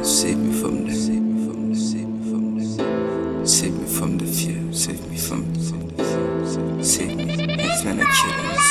Save me from the, save me from the, save me from the, save me from the fear, save me from the fear, save me. These men are killers.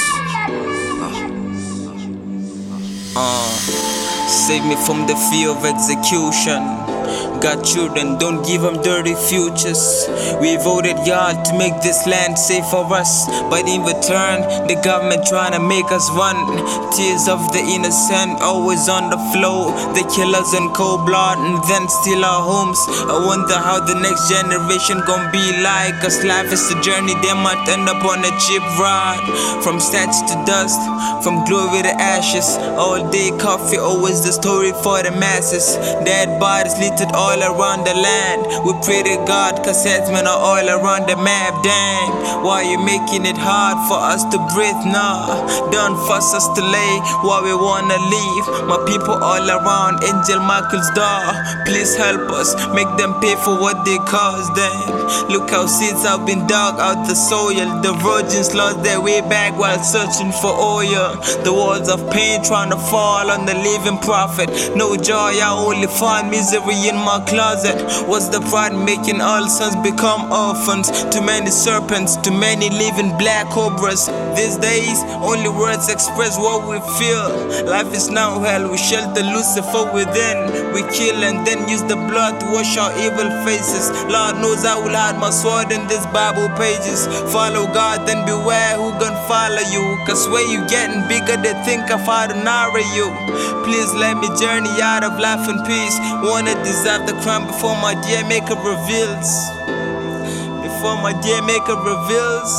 Save me from the fear of execution. Got children, don't give them dirty futures. We voted y'all to make this land safe for us, but in return, the government trying to make us run. Tears of the innocent always on the flow. They kill us in cold blood and then steal our homes. I wonder how the next generation gon' be like us. Life is a journey, they might end up on a cheap ride. From stats to dust, from glory to ashes. All day coffee, always the story for the masses. Dead bodies littered all around the land. We pray to God, cause headsmen are all around the map. Dang, why you making it hard for us to breathe? Nah, don't force us to lay while we wanna leave. My people all around Angel Michael's door, please help us, make them pay for what they caused. Dang, look how seeds have been dug out the soil. The virgins lost their way back while searching for oil. The walls of pain trying to fall on the living prophet. No joy, I only find misery in my closet. What's the pride making all sons become orphans? Too many serpents, too many living black cobras. These days, only words express what we feel. Life is now hell, we shelter Lucifer within. We kill and then use the blood to wash our evil faces. Lord knows I will hide my sword in these Bible pages. Follow God, then beware who gon' follow you. Cause where you getting bigger, they think of how to narrow you. Please let me journey out of life in peace. Wanna deserve the crown before my dear maker reveals. Before my dear maker reveals,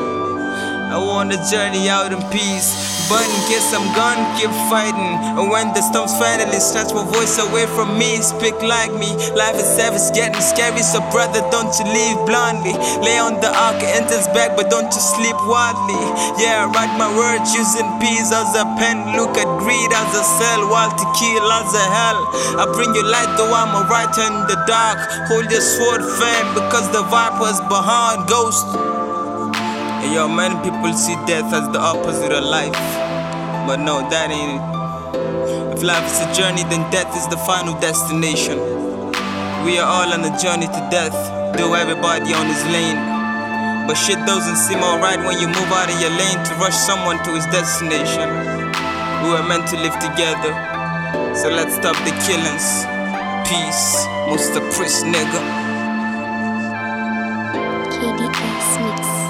I wanna journey out in peace. But in case I'm gone, keep fighting. And when the storms finally snatch my voice away from me, speak like me. Life itself is getting scary, so brother, don't you leave blindly. Lay on the ark, enters back, but don't you sleep wildly. Yeah, I write my words using peace as a pen. Look at greed as a cell, while to kill as a hell. I bring you light, though I'm a writer in the dark. Hold your sword firm, because the viper's behind ghost. And yo, many people see death as the opposite of life, but no, that ain't it. If life is a journey, then death is the final destination. We are all on a journey to death, though everybody on his lane. But shit doesn't seem alright when you move out of your lane to rush someone to his destination. We were meant to live together, so let's stop the killings. Peace, most oppressed nigga. KDS Mix.